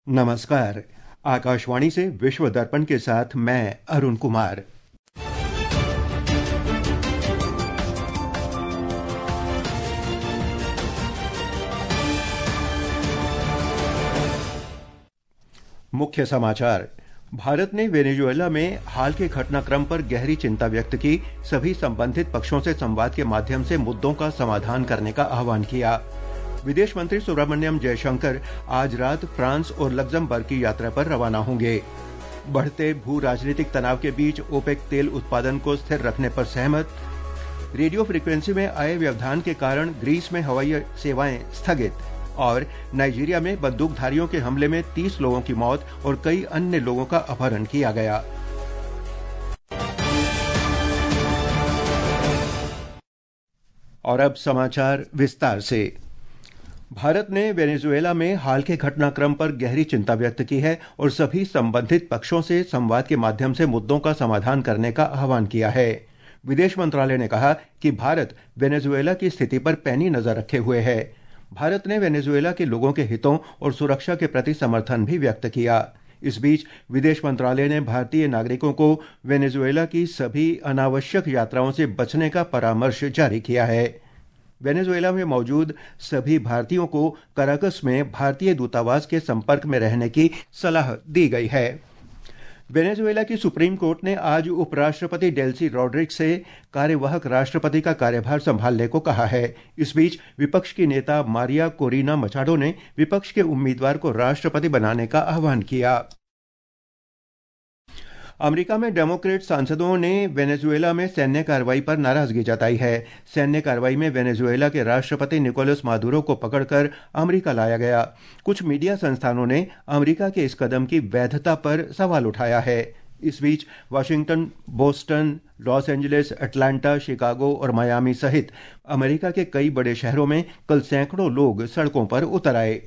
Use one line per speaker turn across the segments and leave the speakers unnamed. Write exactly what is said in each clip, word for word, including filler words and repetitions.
नमस्कार। आकाशवाणी से विश्व दर्पण के साथ मैं अरुण कुमार। मुख्य समाचार। भारत ने वेनेजुएला में हाल के घटनाक्रम पर गहरी चिंता व्यक्त की, सभी संबंधित पक्षों से संवाद के माध्यम से मुद्दों का समाधान करने का आह्वान किया। विदेश मंत्री सुब्रमण्यम जयशंकर आज रात फ्रांस और लग्जमबर्ग की यात्रा पर रवाना होंगे। बढ़ते भू राजनीतिक तनाव के बीच ओपेक तेल उत्पादन को स्थिर रखने पर सहमत। रेडियो फ्रीक्वेंसी में आए व्यवधान के कारण ग्रीस में हवाई सेवाएं स्थगित। और नाइजीरिया में बंदूकधारियों के हमले में तीस लोगों की मौत और कई अन्य लोगों का अपहरण किया गया। और अब समाचार विस्तार से। भारत ने वेनेजुएला में हाल के घटनाक्रम पर गहरी चिंता व्यक्त की है और सभी संबंधित पक्षों से संवाद के माध्यम से मुद्दों का समाधान करने का आह्वान किया है। विदेश मंत्रालय ने कहा कि भारत वेनेजुएला की स्थिति पर पैनी नजर रखे हुए है। भारत ने वेनेजुएला के लोगों के हितों और सुरक्षा के प्रति समर्थन भी व्यक्त किया। इस बीच विदेश मंत्रालय ने भारतीय नागरिकों को वेनेजुएला की सभी अनावश्यक यात्राओं से बचने का परामर्श जारी किया है। वेनेजुएला में मौजूद सभी भारतीयों को कराकस में भारतीय दूतावास के संपर्क में रहने की सलाह दी गई है। वेनेजुएला की सुप्रीम कोर्ट ने आज उपराष्ट्रपति डेल्सी रॉड्रिग्स से कार्यवाहक राष्ट्रपति का कार्यभार संभालने को कहा है। इस बीच विपक्ष की नेता मारिया कोरिना मचाडो ने विपक्ष के उम्मीदवार को राष्ट्रपति बनाने का आह्वान किया। अमेरिका में डेमोक्रेट सांसदों ने वेनेजुएला में सैन्य कार्रवाई पर नाराजगी जताई है। सैन्य कार्रवाई में वेनेजुएला के राष्ट्रपति निकोलस मादुरो को पकड़कर अमेरिका लाया गया। कुछ मीडिया संस्थानों ने अमेरिका के इस कदम की वैधता पर सवाल उठाया है। इस बीच Washington, Boston, Los Angeles, Atlanta, Chicago और मियामी सहित अमेरिका के कई बड़े शहरों में कल सैकड़ों लोग सड़कों पर उतर आए।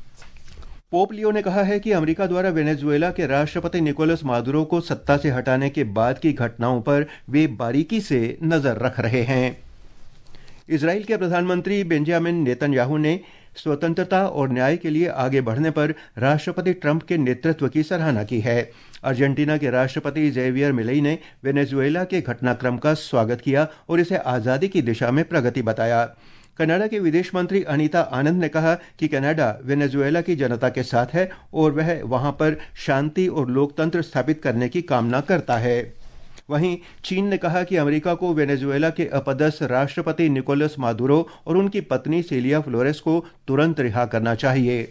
पोप लियो ने कहा है कि अमेरिका द्वारा वेनेजुएला के राष्ट्रपति निकोलस मादुरो को सत्ता से हटाने के बाद की घटनाओं पर वे बारीकी से नजर रख रहे हैं। इजराइल के प्रधानमंत्री बेंजामिन नेतन्याहू ने स्वतंत्रता और न्याय के लिए आगे बढ़ने पर राष्ट्रपति ट्रंप के नेतृत्व की सराहना की है। अर्जेंटीना के राष्ट्रपति जेवियर मिलेई ने वेनेजुएला के घटनाक्रम का स्वागत किया और इसे आजादी की दिशा में प्रगति बताया। कनाडा के विदेश मंत्री अनीता आनंद ने कहा कि कनाडा वेनेजुएला की जनता के साथ है और वह वहां पर शांति और लोकतंत्र स्थापित करने की कामना करता है। वहीं चीन ने कहा कि अमेरिका को वेनेजुएला के अपदस्थ राष्ट्रपति निकोलस मादुरो और उनकी पत्नी सेलिया फ्लोरेस को तुरंत रिहा करना चाहिए।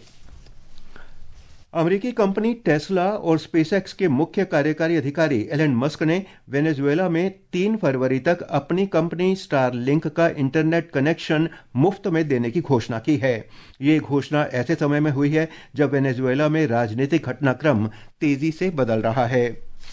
अमेरिकी कंपनी टेस्ला और स्पेसएक्स के मुख्य कार्यकारी अधिकारी एलन मस्क ने वेनेजुएला में तीन फरवरी तक अपनी कंपनी स्टारलिंक का इंटरनेट कनेक्शन मुफ्त में देने की घोषणा की है। ये घोषणा ऐसे समय में हुई है जब वेनेजुएला में राजनीतिक घटनाक्रम तेजी से बदल रहा है।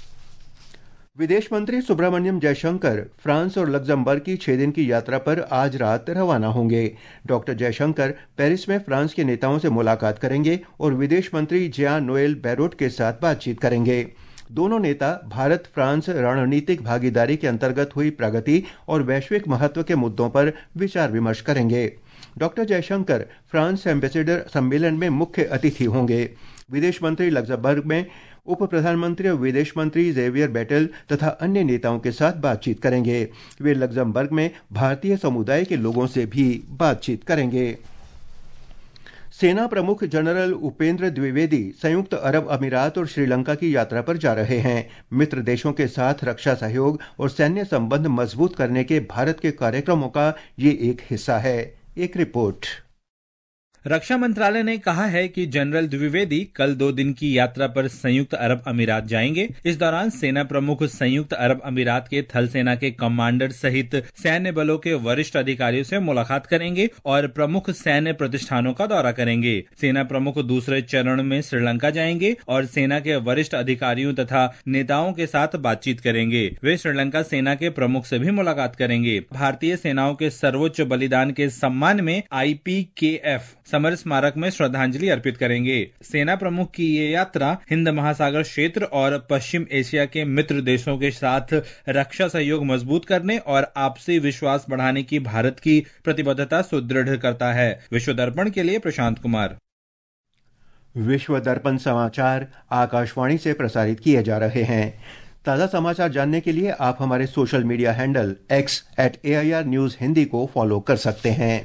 विदेश मंत्री सुब्रमण्यम जयशंकर फ्रांस और लग्जमबर्ग की छह दिन की यात्रा पर आज रात रवाना होंगे। डॉक्टर जयशंकर पेरिस में फ्रांस के नेताओं से मुलाकात करेंगे और विदेश मंत्री जियान नोएल बैरोट के साथ बातचीत करेंगे। दोनों नेता भारत फ्रांस रणनीतिक भागीदारी के अंतर्गत हुई प्रगति और वैश्विक महत्व के मुद्दों पर विचार विमर्श करेंगे। डॉक्टर जयशंकर फ्रांस एम्बेसडर सम्मेलन में मुख्य अतिथि होंगे। विदेश मंत्री लग्जमबर्ग में उप प्रधानमंत्री और विदेश मंत्री जेवियर बेटेल तथा अन्य नेताओं के साथ बातचीत करेंगे। वे लग्जमबर्ग में भारतीय समुदाय के लोगों से भी बातचीत करेंगे। सेना प्रमुख जनरल उपेंद्र द्विवेदी संयुक्त अरब अमीरात और श्रीलंका की यात्रा पर जा रहे हैं। मित्र देशों के साथ रक्षा सहयोग और सैन्य संबंध मजबूत करने के भारत के कार्यक्रमों का ये एक हिस्सा है। एक रिपोर्ट।
रक्षा मंत्रालय ने कहा है कि जनरल द्विवेदी कल दो दिन की यात्रा पर संयुक्त अरब अमीरात जाएंगे। इस दौरान सेना प्रमुख संयुक्त अरब अमीरात के थल सेना के कमांडर सहित सैन्य बलों के वरिष्ठ अधिकारियों से मुलाकात करेंगे और प्रमुख सैन्य प्रतिष्ठानों का दौरा करेंगे। सेना प्रमुख दूसरे चरण में श्रीलंका जाएंगे और सेना के वरिष्ठ अधिकारियों तथा नेताओं के साथ बातचीत करेंगे। वे श्रीलंका सेना के प्रमुख से भी मुलाकात करेंगे। भारतीय सेनाओं के सर्वोच्च बलिदान के सम्मान में आई पी के एफ समर स्मारक में श्रद्धांजलि अर्पित करेंगे। सेना प्रमुख की ये यात्रा हिंद महासागर क्षेत्र और पश्चिम एशिया के मित्र देशों के साथ रक्षा सहयोग मजबूत करने और आपसी विश्वास बढ़ाने की भारत की प्रतिबद्धता सुदृढ़ करता है। विश्व दर्पण के लिए प्रशांत कुमार।
विश्व दर्पण समाचार आकाशवाणी से प्रसारित किए जा रहे हैं। ताज़ा समाचार जानने के लिए आप हमारे social media handle X at A I R news Hindi को फॉलो कर सकते हैं।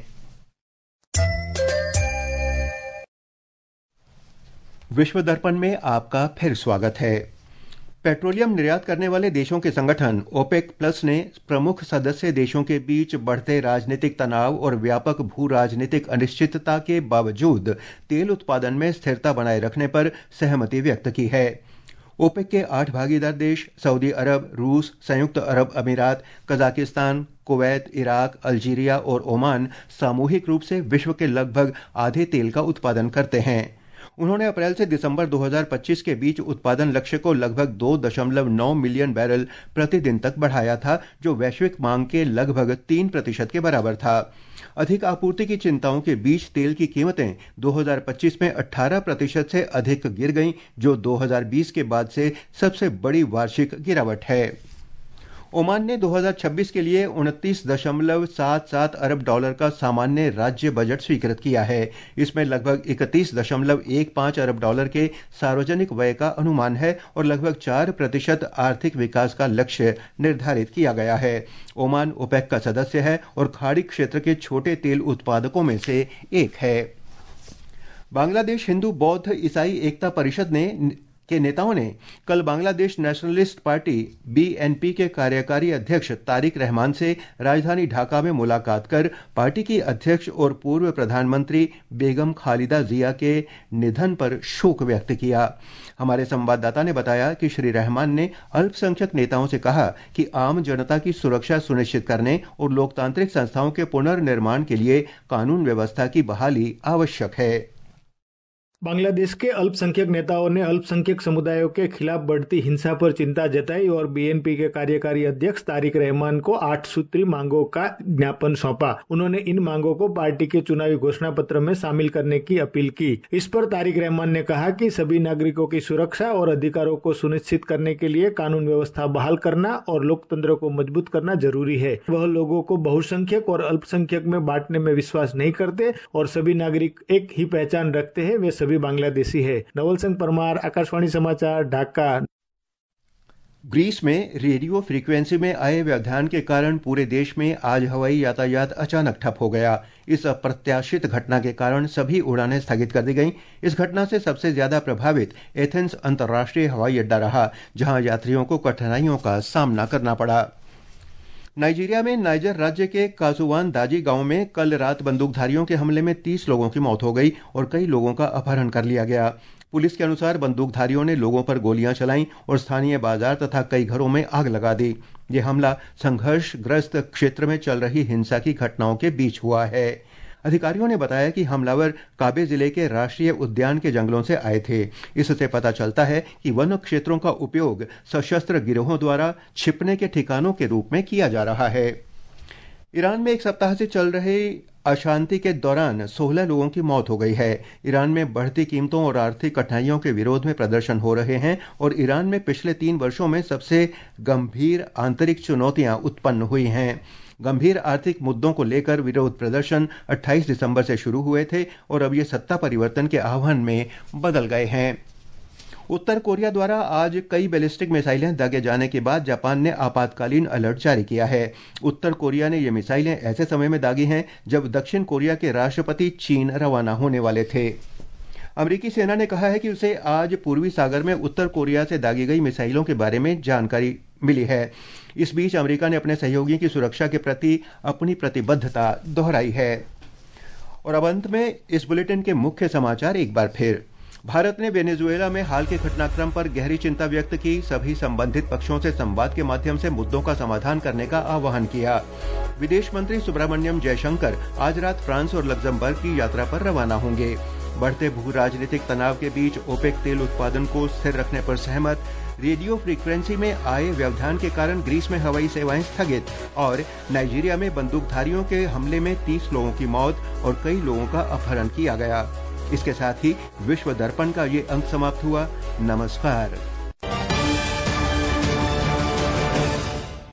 विश्व दर्पण में आपका फिर स्वागत है। पेट्रोलियम निर्यात करने वाले देशों के संगठन ओपेक प्लस ने प्रमुख सदस्य देशों के बीच बढ़ते राजनीतिक तनाव और व्यापक भू राजनीतिक अनिश्चितता के बावजूद तेल उत्पादन में स्थिरता बनाए रखने पर सहमति व्यक्त की है। ओपेक के आठ भागीदार देश सऊदी अरब, रूस, संयुक्त अरब अमीरात, कजाकिस्तान, कुवैत, इराक, अल्जीरिया और ओमान सामूहिक रूप से विश्व के लगभग आधे तेल का उत्पादन करते हैं। उन्होंने अप्रैल से दिसंबर दो हज़ार पच्चीस के बीच उत्पादन लक्ष्य को लगभग दो दशमलव नौ मिलियन बैरल प्रतिदिन तक बढ़ाया था, जो वैश्विक मांग के लगभग तीन प्रतिशत के बराबर था। अधिक आपूर्ति की चिंताओं के बीच तेल की कीमतें दो हज़ार पच्चीस में अठारह प्रतिशत से अधिक गिर गईं, जो दो हज़ार बीस के बाद से सबसे बड़ी वार्षिक गिरावट है। ओमान ने दो हज़ार छब्बीस के लिए उनतीस दशमलव सात सात अरब डॉलर का सामान्य राज्य बजट स्वीकृत किया है। इसमें लगभग इकतीस दशमलव एक पाँच अरब डॉलर के सार्वजनिक व्यय का अनुमान है और लगभग चार प्रतिशत आर्थिक विकास का लक्ष्य निर्धारित किया गया है। ओमान ओपेक का सदस्य है और खाड़ी क्षेत्र के छोटे तेल उत्पादकों में से एक है। बांग्लादेश हिंदू बौद्ध ईसाई एकता परिषद ने के नेताओं ने कल Bangladesh nationalist party B N P के कार्यकारी अध्यक्ष तारिक रहमान से राजधानी ढाका में मुलाकात कर पार्टी की अध्यक्ष और पूर्व प्रधानमंत्री बेगम खालिदा जिया के निधन पर शोक व्यक्त किया। हमारे संवाददाता ने बताया कि श्री रहमान ने अल्पसंख्यक नेताओं से कहा कि आम जनता की सुरक्षा सुनिश्चित करने और लोकतांत्रिक संस्थाओं के पुनर्निर्माण के लिए कानून व्यवस्था की बहाली आवश्यक है।
बांग्लादेश के अल्पसंख्यक नेताओं ने अल्पसंख्यक समुदायों के खिलाफ बढ़ती हिंसा पर चिंता जताई और बी एन पी के कार्यकारी अध्यक्ष तारिक रहमान को आठ सूत्री मांगों का ज्ञापन सौंपा। उन्होंने इन मांगों को पार्टी के चुनावी घोषणा पत्र में शामिल करने की अपील की। इस पर तारिक रहमान ने कहा कि सभी नागरिकों की सुरक्षा और अधिकारों को सुनिश्चित करने के लिए कानून व्यवस्था बहाल करना और लोकतंत्र को मजबूत करना जरूरी है। वह लोगों को बहुसंख्यक और अल्पसंख्यक में बांटने में विश्वास नहीं करते और सभी नागरिक एक ही पहचान रखते हैं, वे सभी बांग्लादेशी है। नवल सिंह परमार, आकाशवाणी समाचार, ढाका।
ग्रीस में रेडियो फ्रीक्वेंसी में आए व्यवधान के कारण पूरे देश में आज हवाई यातायात अचानक ठप हो गया। इस अप्रत्याशित घटना के कारण सभी उड़ानें स्थगित कर दी गईं। इस घटना से सबसे ज्यादा प्रभावित एथेंस अंतर्राष्ट्रीय हवाई अड्डा रहा, जहां यात्रियों को कठिनाइयों का सामना करना पड़ा। नाइजीरिया में नाइजर राज्य के कासुवान दाजी गांव में कल रात बंदूकधारियों के हमले में तीस लोगों की मौत हो गई और कई लोगों का अपहरण कर लिया गया। पुलिस के अनुसार बंदूकधारियों ने लोगों पर गोलियां चलाईं और स्थानीय बाजार तथा कई घरों में आग लगा दी। ये हमला संघर्षग्रस्त क्षेत्र में चल रही हिंसा की घटनाओं के बीच हुआ है। अधिकारियों ने बताया कि हमलावर काबे जिले के राष्ट्रीय उद्यान के जंगलों से आए थे। इससे पता चलता है कि वन क्षेत्रों का उपयोग सशस्त्र गिरोहों द्वारा छिपने के ठिकानों के रूप में किया जा रहा है। ईरान में एक सप्ताह से चल रहे अशांति के दौरान सोलह लोगों की मौत हो गई है। ईरान में बढ़ती कीमतों और आर्थिक कठिनाइयों के विरोध में प्रदर्शन हो रहे हैं और ईरान में पिछले तीन वर्षों में सबसे गंभीर आंतरिक चुनौतियां उत्पन्न हुई हैं। गंभीर आर्थिक मुद्दों को लेकर विरोध प्रदर्शन अट्ठाईस दिसंबर से शुरू हुए थे और अब ये सत्ता परिवर्तन के आह्वान में बदल गए हैं। उत्तर कोरिया द्वारा आज कई बैलिस्टिक मिसाइलें दागे जाने के बाद जापान ने आपातकालीन अलर्ट जारी किया है। उत्तर कोरिया ने ये मिसाइलें ऐसे समय में दागी हैं जब दक्षिण कोरिया के राष्ट्रपति चीन रवाना होने वाले थे। अमेरिकी सेना ने कहा है कि उसे आज पूर्वी सागर में उत्तर कोरिया से दागी गई मिसाइलों के बारे में जानकारी मिली है। इस बीच अमेरिका ने अपने सहयोगियों की सुरक्षा के प्रति अपनी प्रतिबद्धता दोहराई है। और अब अंत में इस बुलेटिन के मुख्य समाचार एक बार फिर। भारत ने वेनेजुएला में हाल के घटनाक्रम पर गहरी चिंता व्यक्त की। सभी संबंधित पक्षों से संवाद के माध्यम से मुद्दों का समाधान करने का आह्वान किया। विदेश मंत्री सुब्रमण्यम जयशंकर आज रात फ्रांस और लग्जमबर्ग की यात्रा पर रवाना होंगे। बढ़ते भू राजनीतिक तनाव के बीच ओपेक तेल उत्पादन को स्थिर रखने पर सहमत। रेडियो फ्रीक्वेंसी में आए व्यवधान के कारण ग्रीस में हवाई सेवाएं स्थगित और नाइजीरिया में बंदूकधारियों के हमले में तीस लोगों की मौत और कई लोगों का अपहरण किया गया। इसके साथ ही विश्व दर्पण का ये अंक समाप्त हुआ। नमस्कार।